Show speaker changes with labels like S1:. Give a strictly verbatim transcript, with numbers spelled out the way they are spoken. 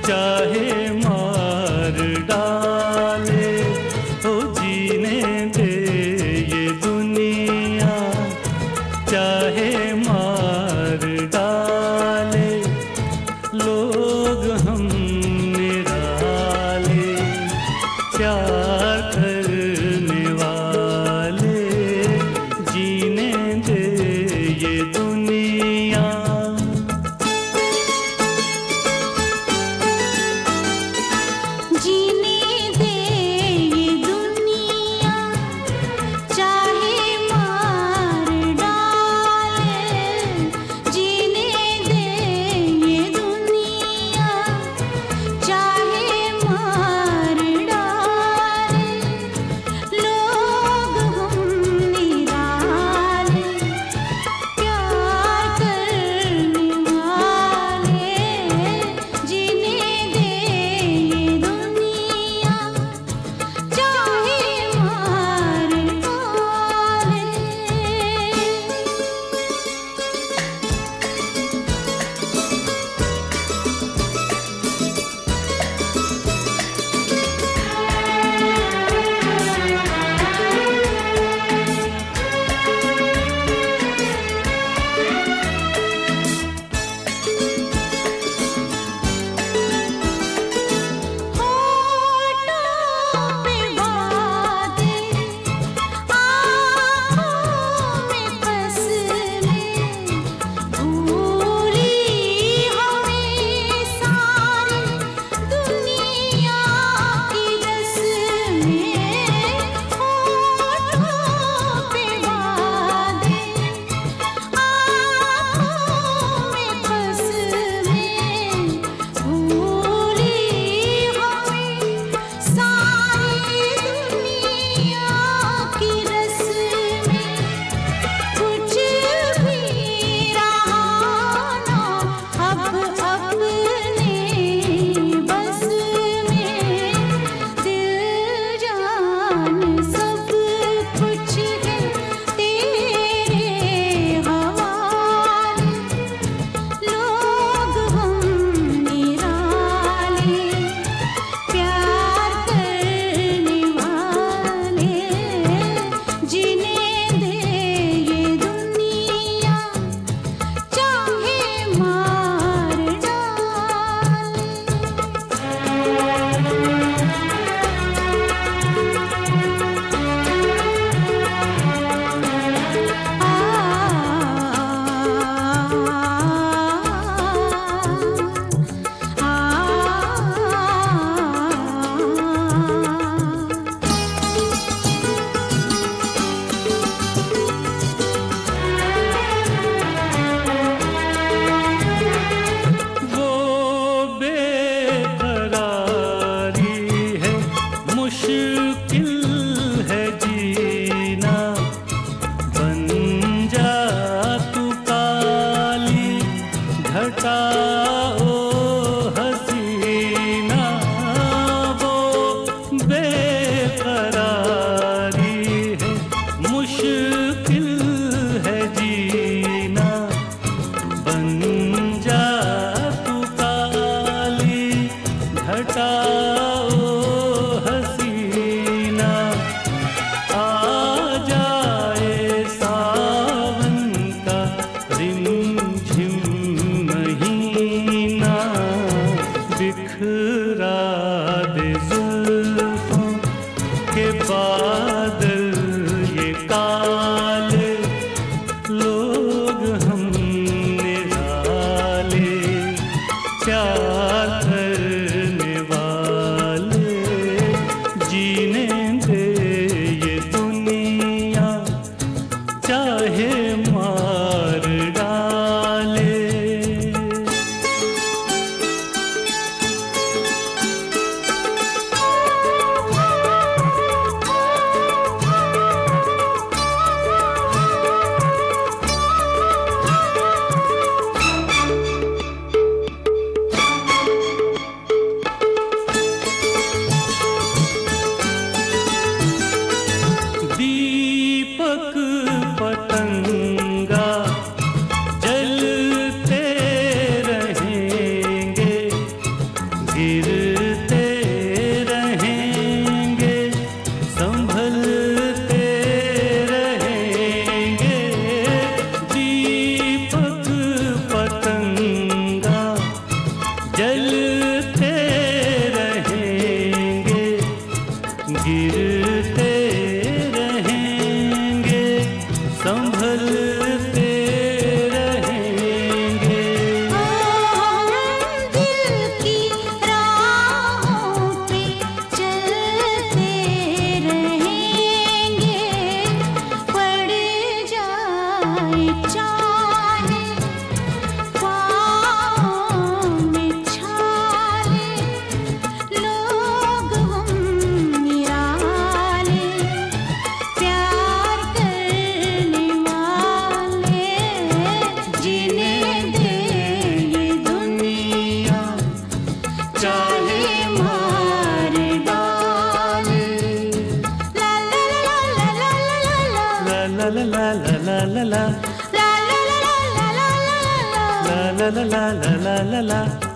S1: चाहे मार डाले, ओ जीने दे ये दुनिया, चाहे मार डाले लोग हम निराले, प्यार करने वाले, जीने दे ये दुनिया।
S2: जीने दे ये दुनिया, चाहे मार डाले, जीने दे ये दुनिया, चाहे मार डाले लोग हम निराले, प्यार करने वाले, जीने दे ये दुनिया, चाहे मार डाले। होठों पे वादे, आँखों में फसले, भूली हमें सारी दुनिया की रस्में। होठों पे वादे, आँखों में फसले, भूली हमें सारी दुनिया की रस्में। कुछ भी रहा ना अब अपने बस में, दिल जान सब कुछ है तेरे हवाले, लोग हम निराले, प्यार करने वाले, जीने दे ये दुनिया, चाहे मार डाले।
S1: वो बेकरारी है, मुश्किल है जीना, बन जा तू काली घटा ओ हसीना। वो बेकरारी है, मुश्किल है जीना, बन जा तू काली घटा ओ हसीना। आ जाए सावन का रिमझिम महीना, बिखरा दे जुल्फों के बादल ये काले, लोग हम निराले, प्यार करने वाले, जीने दे ये दुनिया, चाहे मार डाले। ला ला ला ला ला ला